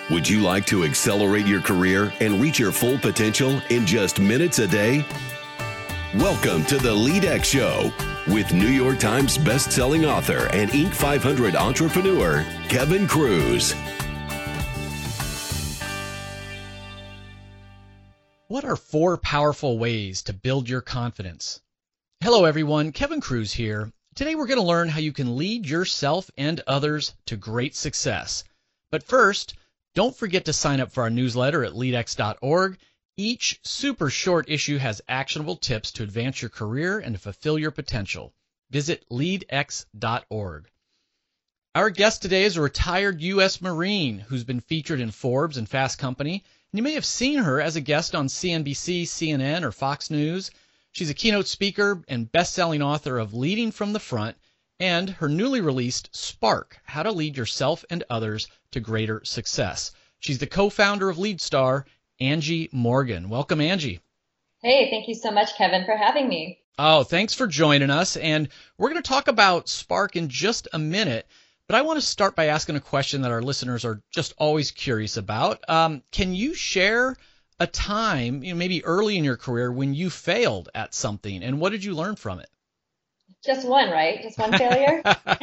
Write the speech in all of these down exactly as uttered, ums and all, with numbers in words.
Would you like to accelerate your career and reach your full potential in just minutes a day? Welcome to the LeadX Show with New York Times best-selling author and Inc five hundred entrepreneur, Kevin Kruse. What are four powerful ways to build your confidence? Hello, everyone. Kevin Kruse here. Today, we're going to learn how you can lead yourself and others to great success. But first, don't forget to sign up for our newsletter at lead x dot org. Each super short issue has actionable tips to advance your career and to fulfill your potential. Visit lead x dot org. Our guest today is a retired U S Marine who's been featured in Forbes and Fast Company. And you may have seen her as a guest on C N B C, C N N, or Fox News. She's a keynote speaker and best-selling author of Leading from the Front and her newly released Spark, How to Lead Yourself and Others to Greater Success. She's the co-founder of LeadStar, Angie Morgan. Welcome, Angie. Hey, thank you so much, Kevin, for having me. Oh, thanks for joining us. And we're going to talk about Spark in just a minute. But I want to start by asking a question that our listeners are just always curious about. Um, can you share a time, you know, maybe early in your career, when you failed at something, and what did you learn from it? Just one, right? Just one failure?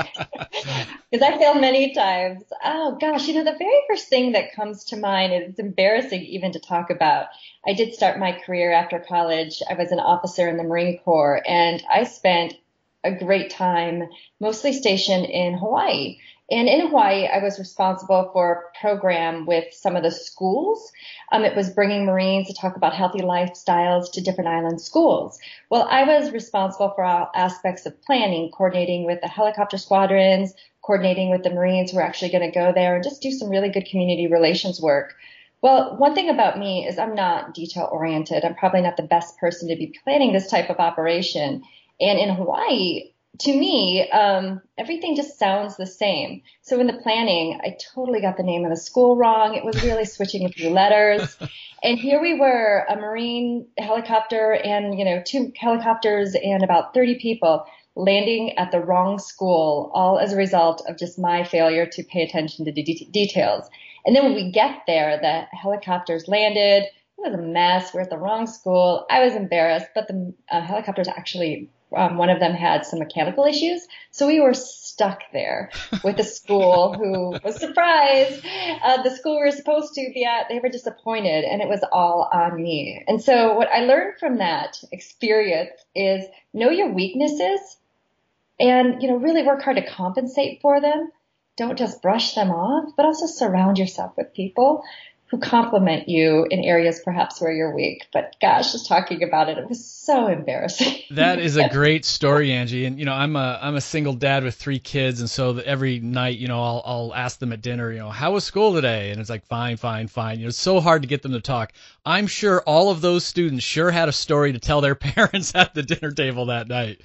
Because I failed many times. Oh, gosh. You know, the very first thing that comes to mind, and it's embarrassing even to talk about. I did start my career after college. I was an officer in the Marine Corps, and I spent a great time mostly stationed in Hawaii. And in Hawaii, I was responsible for a program with some of the schools. Um, it was bringing Marines to talk about healthy lifestyles to different island schools. Well, I was responsible for all aspects of planning, coordinating with the helicopter squadrons, coordinating with the Marines who were actually going to go there and just do some really good community relations work. Well, one thing about me is I'm not detail oriented. I'm probably not the best person to be planning this type of operation. And in Hawaii, to me, um, everything just sounds the same. So in the planning, I totally got the name of the school wrong. It was really switching a few letters. And here we were, a Marine helicopter and, you know, two helicopters and about thirty people landing at the wrong school, all as a result of just my failure to pay attention to the de- details. And then when we get there, the helicopters landed. It was a mess. We're at the wrong school. I was embarrassed, but the uh, helicopters actually Um, one of them had some mechanical issues, so we were stuck there with the school who was surprised. Uh, the school we were supposed to be at, they were disappointed, and it was all on me. And so what I learned from that experience is know your weaknesses and, you know, really work hard to compensate for them. Don't just brush them off, but also surround yourself with people who compliment you in areas perhaps where you're weak. But gosh, just talking about it, it was so embarrassing. That is a great story, Angie. And, you know, I'm a I'm a single dad with three kids. And so every night, you know, I'll I'll ask them at dinner, you know, how was school today? And it's like, fine, fine, fine. You know, it's so hard to get them to talk. I'm sure all of those students sure had a story to tell their parents at the dinner table that night.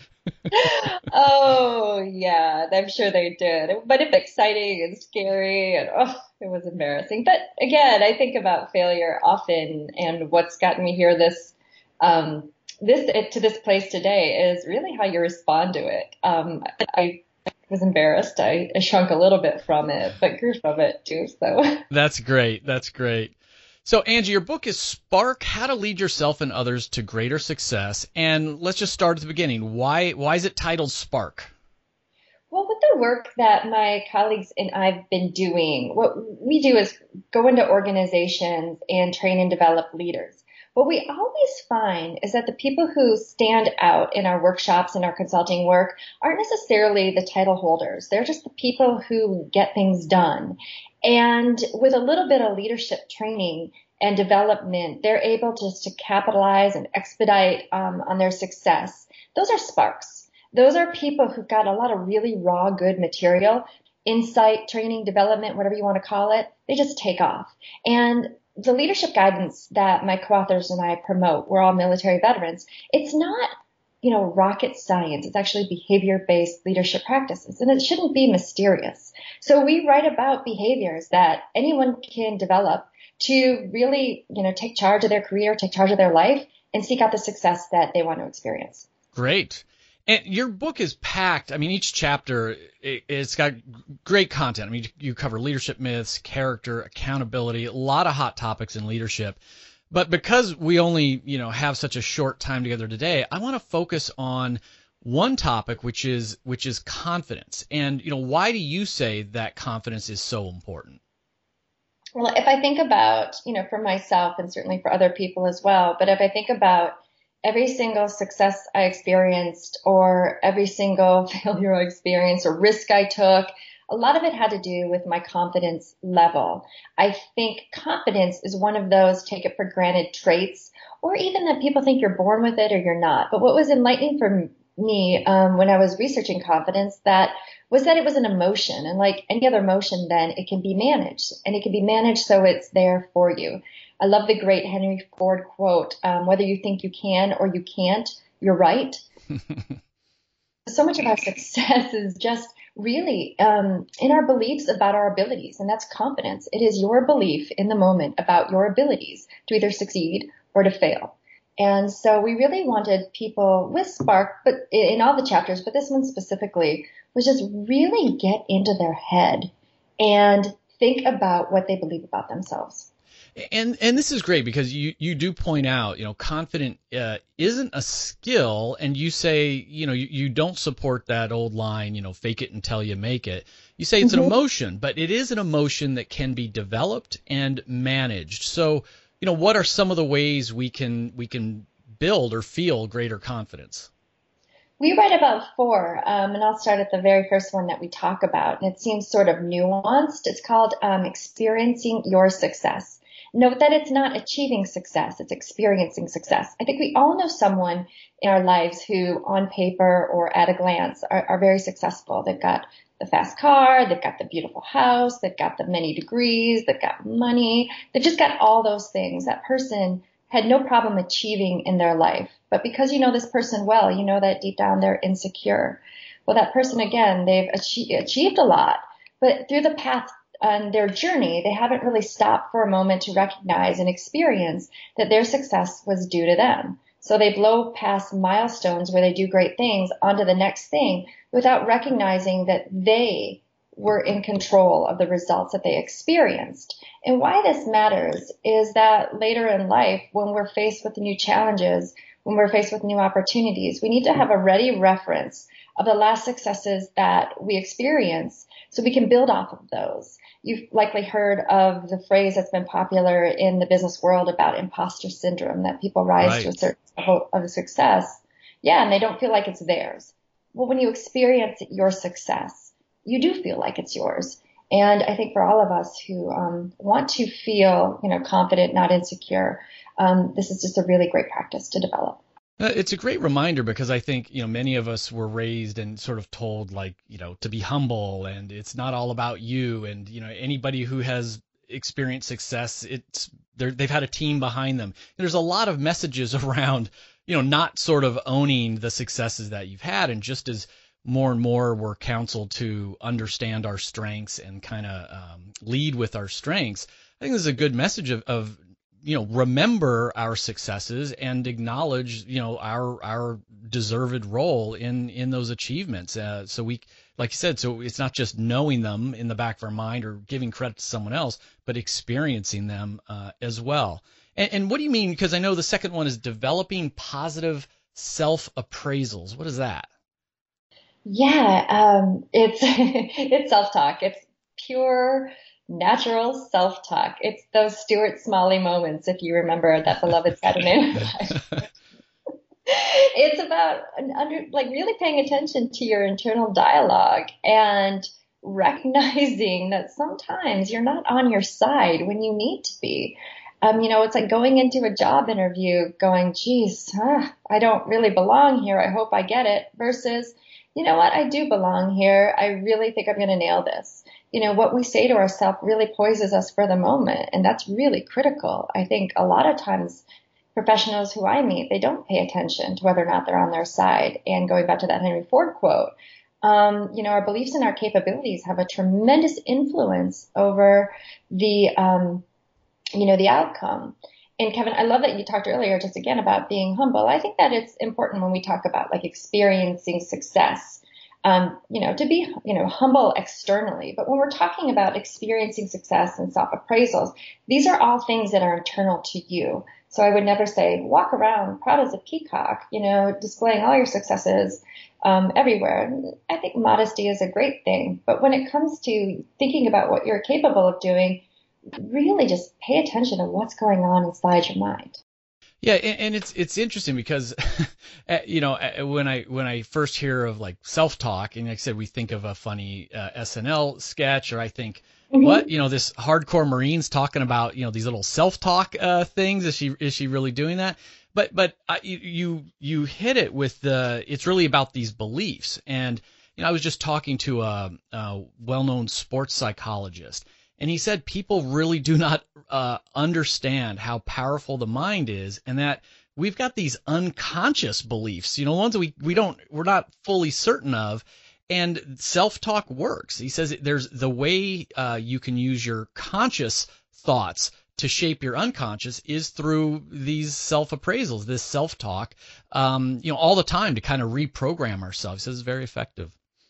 Oh, yeah, I'm sure they did. But it's exciting and scary, and oh, it was embarrassing. But again, I think about failure often, and what's gotten me here this um, this to this place today is really how you respond to it. Um, I was embarrassed. I, I shrunk a little bit from it, but grew from it too. So that's great. That's great. So, Angie, your book is Spark, How to Lead Yourself and Others to Greater Success. And let's just start at the beginning. Why why is it titled Spark? Well, with the work that my colleagues and I've been doing, what we do is go into organizations and train and develop leaders. What we always find is that the people who stand out in our workshops and our consulting work aren't necessarily the title holders. They're just the people who get things done. And with a little bit of leadership training and development, they're able just to capitalize and expedite um, on their success. Those are sparks. Those are people who've got a lot of really raw, good material, insight, training, development, whatever you want to call it. They just take off. And the leadership guidance that my co-authors and I promote, we're all military veterans, it's not, you know, rocket science. It's actually behavior-based leadership practices, and it shouldn't be mysterious. So we write about behaviors that anyone can develop to really, you know, take charge of their career, take charge of their life, and seek out the success that they want to experience. Great. And your book is packed. I mean, each chapter, it, it's got great content. I mean, you cover leadership myths, character, accountability, a lot of hot topics in leadership. But because we only, you know, have such a short time together today, I want to focus on one topic, which is which is confidence. And, you know, why do you say that confidence is so important? Well, if I think about, you know, for myself and certainly for other people as well, but if I think about every single success I experienced or every single failure I experienced or risk I took, a lot of it had to do with my confidence level. I think confidence is one of those take it for granted traits, or even that people think you're born with it or you're not. But what was enlightening for me um, when I was researching confidence that was that it was an emotion. And like any other emotion, then it can be managed. And it can be managed so it's there for you. I love the great Henry Ford quote, um, whether you think you can or you can't, you're right. So much of our success is just really um, in our beliefs about our abilities, and that's confidence. It is your belief in the moment about your abilities to either succeed or to fail. And so we really wanted people with Spark, but in all the chapters, but this one specifically, was just really get into their head and think about what they believe about themselves. And and this is great because you, you do point out, you know, confident uh, isn't a skill, and you say, you know, you, you don't support that old line, you know, fake it until you make it. You say it's mm-hmm. an emotion, but it is an emotion that can be developed and managed. So, you know, what are some of the ways we can we can build or feel greater confidence? We write about four, um, and I'll start at the very first one that we talk about, and it seems sort of nuanced. It's called um, experiencing your success. Note that it's not achieving success, it's experiencing success. I think we all know someone in our lives who, on paper or at a glance, are, are very successful. They've got the fast car, they've got the beautiful house, they've got the many degrees, they've got money, they've just got all those things. That person had no problem achieving in their life. But because you know this person well, you know that deep down they're insecure. Well, that person, again, they've achieved, achieved a lot, but through the path on their journey, they haven't really stopped for a moment to recognize and experience that their success was due to them. So they blow past milestones where they do great things onto the next thing without recognizing that they were in control of the results that they experienced. And why this matters is that later in life, when we're faced with new challenges, when we're faced with new opportunities, we need to have a ready reference of the last successes that we experience so we can build off of those. You've likely heard of the phrase that's been popular in the business world about imposter syndrome, that people rise right. to a certain level of success. Yeah, and they don't feel like it's theirs. Well, when you experience your success, you do feel like it's yours. And I think for all of us who um, want to feel, you know, confident, not insecure, um, this is just a really great practice to develop. It's a great reminder because I think, you know, many of us were raised and sort of told, like, you know, to be humble and it's not all about you. And, you know, anybody who has experienced success, it's they've had a team behind them. There's a lot of messages around, you know, not sort of owning the successes that you've had. And just as more and more we're counseled to understand our strengths and kind of um, lead with our strengths, I think this is a good message of, of you know, remember our successes and acknowledge, you know, our our deserved role in in those achievements. Uh, so we, like you said, so it's not just knowing them in the back of our mind or giving credit to someone else, but experiencing them uh, as well. And, and what do you mean? Because I know the second one is developing positive self-appraisals. What is that? Yeah, um, it's it's self-talk. It's pure natural self-talk. It's those Stuart Smalley moments, if you remember that beloved Saturday Night Live. It's about under, like really paying attention to your internal dialogue and recognizing that sometimes you're not on your side when you need to be. Um, you know, it's like going into a job interview going, geez, huh, I don't really belong here. I hope I get it. Versus, you know what, I do belong here. I really think I'm going to nail this. You know, what we say to ourselves really poises us for the moment. And that's really critical. I think a lot of times professionals who I meet, they don't pay attention to whether or not they're on their side. And going back to that Henry Ford quote, um, you know, our beliefs and our capabilities have a tremendous influence over the, um, you know, the outcome. And Kevin, I love that you talked earlier just again about being humble. I think that it's important when we talk about like experiencing success, um, you know, to be, you know, humble externally. But when we're talking about experiencing success and self-appraisals, these are all things that are internal to you. So I would never say walk around proud as a peacock, you know, displaying all your successes um, everywhere. I think modesty is a great thing. But when it comes to thinking about what you're capable of doing, really just pay attention to what's going on inside your mind. Yeah, and, and it's it's interesting because, you know, when I when I first hear of like self-talk, and like I said, we think of a funny uh, S N L sketch, or I think, mm-hmm. what, you know, this hardcore Marines talking about, you know, these little self-talk uh, things. Is she is she really doing that? But but uh, you you hit it with the. It's really about these beliefs, and you know, I was just talking to a, a well-known sports psychologist. And he said people really do not uh, understand how powerful the mind is, and that we've got these unconscious beliefs, you know, ones that we, we don't, we're not fully certain of, and self-talk works. He says there's the way uh, you can use your conscious thoughts to shape your unconscious is through these self-appraisals, this self-talk, um, you know, all the time to kind of reprogram ourselves. He says it's very effective.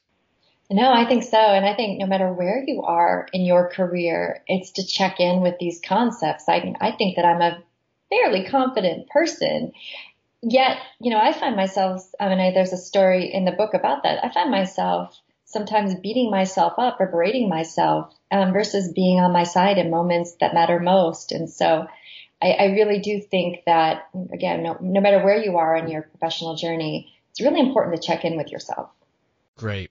No, I think so. And I think no matter where you are in your career, it's to check in with these concepts. I, I think that I'm a fairly confident person. Yet, you know, I find myself, I mean, I, there's a story in the book about that. I find myself sometimes beating myself up or berating myself um, versus being on my side in moments that matter most. And so I, I really do think that, again, no, no matter where you are in your professional journey, it's really important to check in with yourself. Great.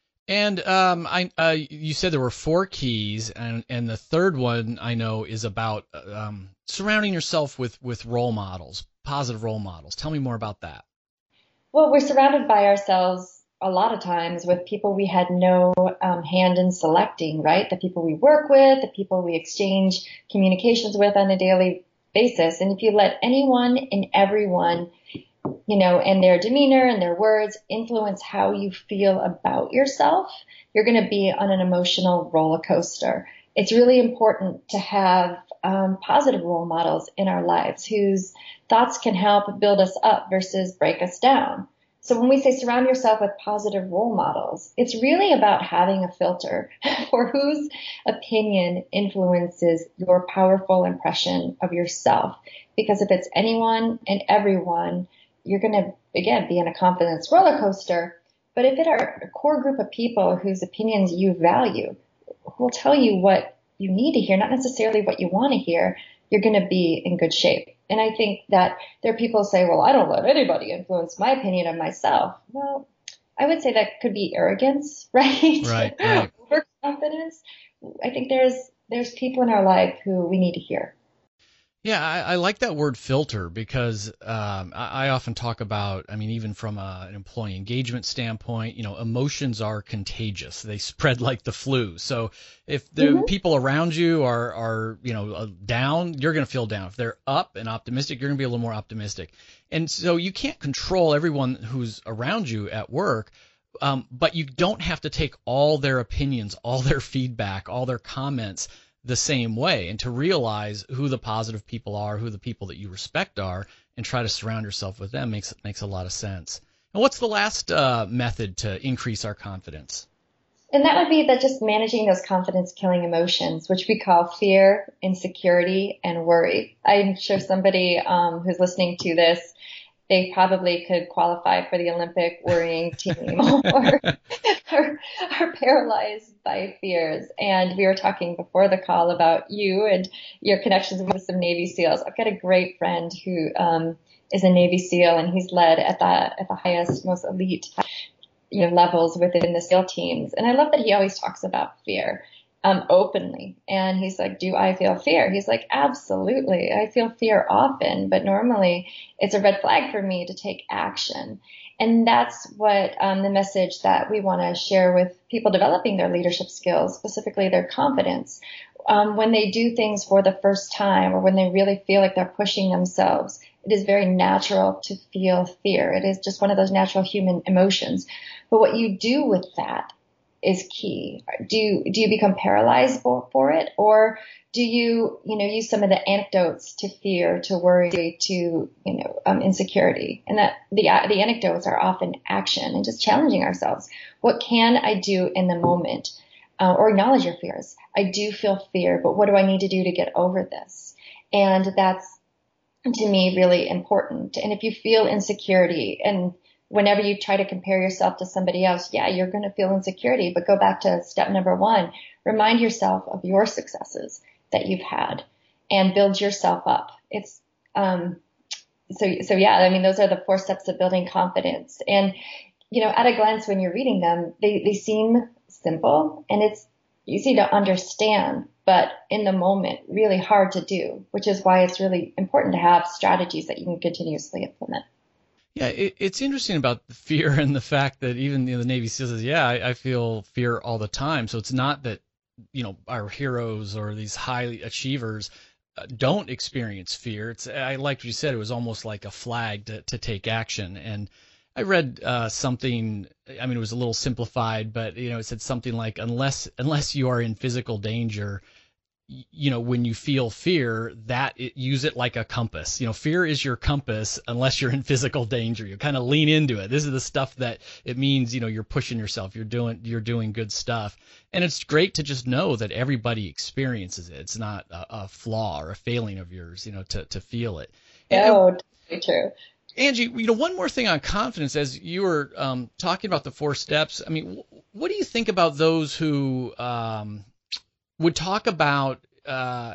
And um, I, uh, you said there were four keys, and, and the third one I know is about um, surrounding yourself with, with role models, positive role models. Tell me more about that. Well, we're surrounded by ourselves a lot of times with people we had no um, hand in selecting, right? The people we work with, the people we exchange communications with on a daily basis. And if you let anyone and everyone, you know, and their demeanor and their words influence how you feel about yourself, you're going to be on an emotional roller coaster. It's really important to have um, positive role models in our lives whose thoughts can help build us up versus break us down. So when we say surround yourself with positive role models, it's really about having a filter for whose opinion influences your powerful impression of yourself. Because if it's anyone and everyone, you're going to, again, be in a confidence roller coaster. But if it are a core group of people whose opinions you value, who will tell you what you need to hear, not necessarily what you want to hear, you're going to be in good shape. And I think that there are people who say, well, I don't let anybody influence my opinion of myself. Well, I would say that could be arrogance, right? Right, right. Overconfidence. I think there's there's people in our life who we need to hear. Yeah, I, I like that word filter because um, I, I often talk about, I mean, even from a, an employee engagement standpoint, you know, emotions are contagious. They spread like the flu. So if the mm-hmm. people around you are, are you know, down, you're going to feel down. If they're up and optimistic, you're going to be a little more optimistic. And so you can't control everyone who's around you at work, um, but you don't have to take all their opinions, all their feedback, all their comments the same way, and to realize who the positive people are, who the people that you respect are, and try to surround yourself with them makes makes a lot of sense. And what's the last uh, method to increase our confidence? And that would be that just managing those confidence-killing emotions, which we call fear, insecurity, and worry. I'm sure somebody um, who's listening to this, they probably could qualify for the Olympic worrying team or are, are paralyzed by fears. And we were talking before the call about you and your connections with some Navy SEALs. I've got a great friend who um, is a Navy SEAL, and he's led at the at the highest, most elite, you know, levels within the SEAL teams. And I love that he always talks about fear. Um, openly. And he's like, do I feel fear? He's like, absolutely. I feel fear often, but normally it's a red flag for me to take action. And that's what um, the message that we want to share with people developing their leadership skills, specifically their confidence. Um, when they do things for the first time or when they really feel like they're pushing themselves, it is very natural to feel fear. It is just one of those natural human emotions. But what you do with that is key. Do you, do you become paralyzed for, for it, or do you, you know, use some of the antidotes to fear, to worry, to, you know, um, insecurity? And that the, the anecdotes are often action and just challenging ourselves. What can I do in the moment? Uh, or acknowledge your fears. I do feel fear, but what do I need to do to get over this? And that's, to me, really important. And if you feel insecurity, and whenever you try to compare yourself to somebody else, yeah, you're going to feel insecurity, but go back to step number one. Remind yourself of your successes that you've had and build yourself up. It's, um, so, so yeah, I mean, those are the four steps of building confidence. And, you know, at a glance, when you're reading them, they, they seem simple and it's easy to understand, but in the moment, really hard to do, which is why it's really important to have strategies that you can continuously implement. Yeah, it, it's interesting about the fear and the fact that even you know, the Navy SEALs says, yeah, I, I feel fear all the time. So it's not that, you know, our heroes or these high achievers uh, don't experience fear. It's, I liked what you said. It was almost like a flag to, to take action. And I read uh, something, I mean, it was a little simplified, but, you know, it said something like, unless unless you are in physical danger, you know, when you feel fear, that it, use it like a compass. You know, fear is your compass unless you're in physical danger. You kind of lean into it. This is the stuff that it means, you know, you're pushing yourself, you're doing, you're doing good stuff. And it's great to just know that everybody experiences it. It's not a, a flaw or a failing of yours, you know, to, to feel it. Oh, and, totally true. Angie, you know, one more thing on confidence, as you were um, talking about the four steps. I mean, what do you think about those who um, would talk about? Uh,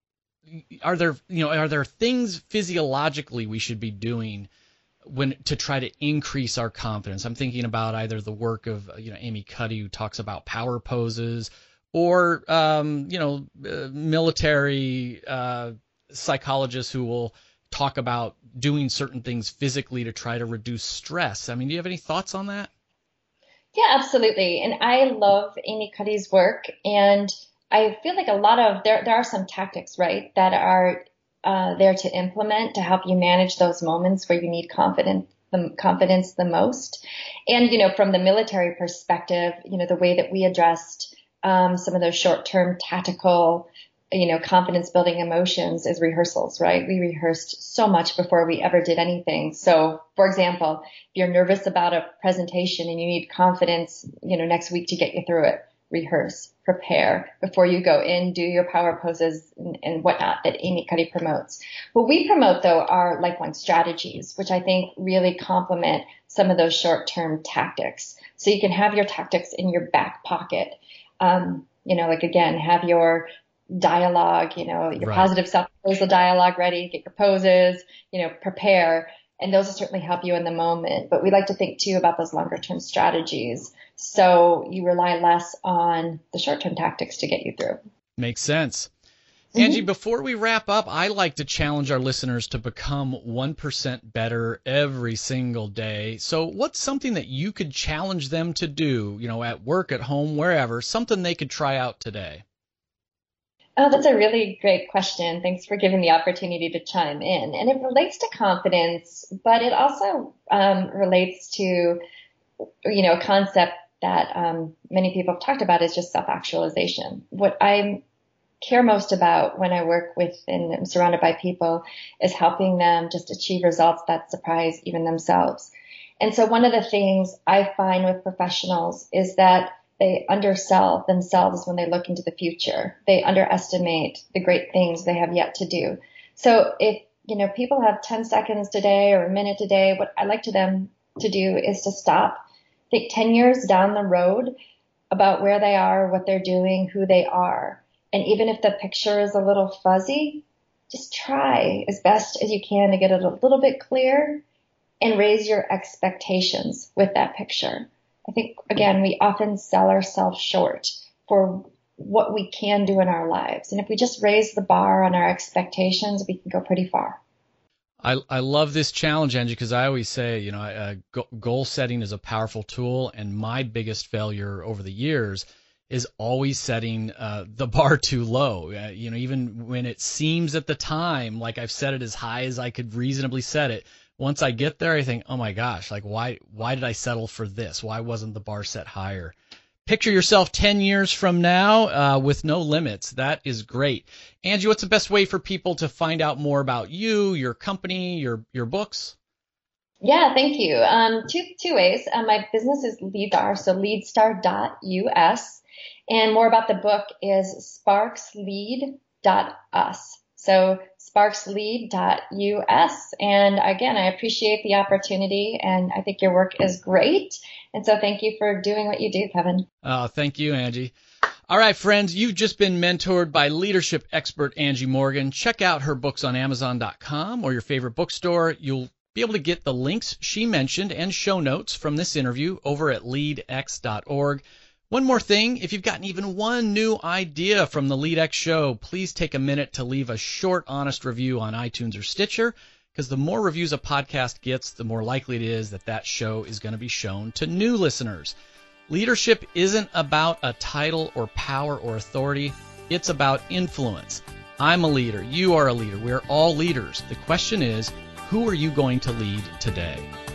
are there, you know, are there things physiologically we should be doing when to try to increase our confidence? I'm thinking about either the work of, you know, Amy Cuddy, who talks about power poses, or um, you know, uh, military uh, psychologists who will talk about doing certain things physically to try to reduce stress. I mean, do you have any thoughts on that? Yeah, absolutely. And I love Amy Cuddy's work, and I feel like a lot of, there, there are some tactics, right, that are uh, there to implement to help you manage those moments where you need confidence, the confidence the most. And, you know, from the military perspective, you know, the way that we addressed um, some of those short-term tactical, you know, confidence building emotions is rehearsals, right? We rehearsed so much before we ever did anything. So, for example, if you're nervous about a presentation and you need confidence, you know, next week to get you through it, rehearse, prepare before you go in, do your power poses and, and whatnot that Amy Cuddy promotes. What we promote, though, are lifelong strategies, which I think really complement some of those short-term tactics. So you can have your tactics in your back pocket. Um, you know, like, again, have your dialogue, you know, your right. positive self-proposal dialogue ready, get your poses, you know, prepare. And those will certainly help you in the moment. But we like to think, too, about those longer-term strategies. So you rely less on the short-term tactics to get you through. Makes sense. Mm-hmm. Angie, before we wrap up, I like to challenge our listeners to become one percent better every single day. So what's something that you could challenge them to do, you know, at work, at home, wherever, something they could try out today? Oh, that's a really great question. Thanks for giving the opportunity to chime in. And it relates to confidence, but it also um, relates to, you know, a concept that um, many people have talked about is just self-actualization. What I care most about when I work with and I'm surrounded by people is helping them just achieve results that surprise even themselves. And so one of the things I find with professionals is that they undersell themselves when they look into the future. They underestimate the great things they have yet to do. So if, you know, people have ten seconds today or a minute today, what I like to them to do is to stop, think ten years down the road about where they are, what they're doing, who they are. And even if the picture is a little fuzzy, just try as best as you can to get it a little bit clear and raise your expectations with that picture. I think, again, we often sell ourselves short for what we can do in our lives. And if we just raise the bar on our expectations, we can go pretty far. I, I love this challenge, Angie, because I always say, you know, uh, goal setting is a powerful tool. And my biggest failure over the years is always setting uh, the bar too low. Uh, you know, even when it seems at the time like I've set it as high as I could reasonably set it, once I get there, I think, oh my gosh, like why why did I settle for this? Why wasn't the bar set higher? Picture yourself ten years from now uh, with no limits. That is great. Angie, what's the best way for people to find out more about you, your company, your your books? Yeah, thank you. Um, two two ways. Uh, my business is LeadStar, so leadstar dot U S, and more about the book is sparks lead dot us. So sparks lead dot U S. And again, I appreciate the opportunity, and I think your work is great. And so thank you for doing what you do, Kevin. Oh, thank you, Angie. All right, friends, you've just been mentored by leadership expert Angie Morgan. Check out her books on amazon dot com or your favorite bookstore. You'll be able to get the links she mentioned and show notes from this interview over at lead x dot org. One more thing, if you've gotten even one new idea from the LeadX show, please take a minute to leave a short, honest review on iTunes or Stitcher, because the more reviews a podcast gets, the more likely it is that that show is going to be shown to new listeners. Leadership isn't about a title or power or authority. It's about influence. I'm a leader. You are a leader. We're all leaders. The question is, who are you going to lead today?